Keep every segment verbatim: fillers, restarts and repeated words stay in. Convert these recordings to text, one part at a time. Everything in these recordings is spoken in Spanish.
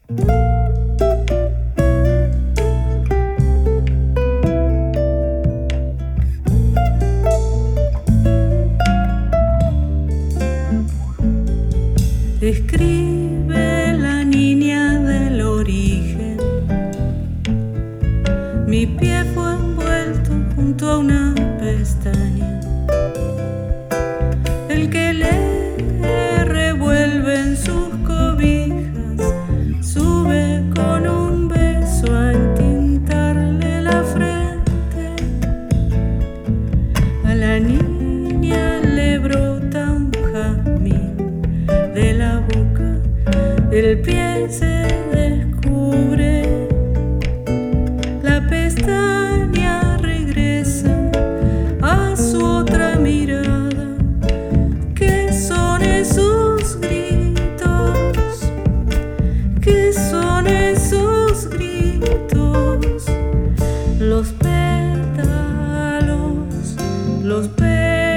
Escribe la niña del origen. Mi pie fue envuelto junto a una pestaña. El que le revuelve en sus cobijas sube con un beso a entintarle la frente. A la niña le brota un jazmín de la boca, el pie se descubre, la pestaña regresa a su otra mirada. ¿Qué son esos gritos? ¿Qué son esos gritos? Los pétalos, los pétalos.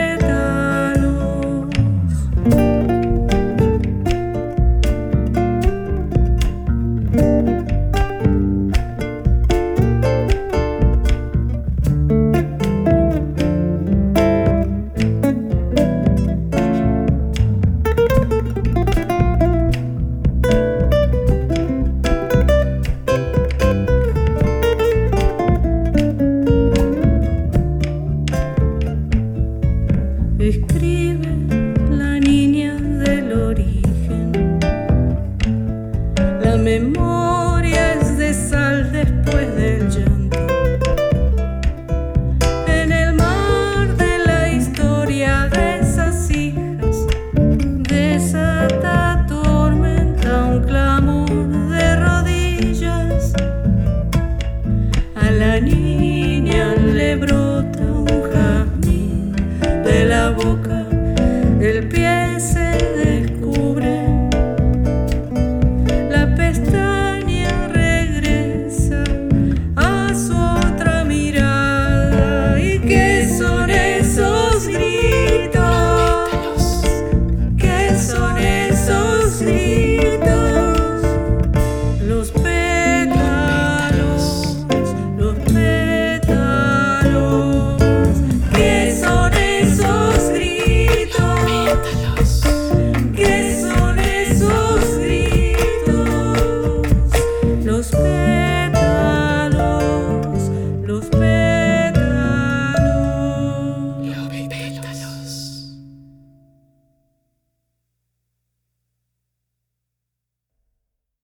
Escribe la niña del origen, la memoria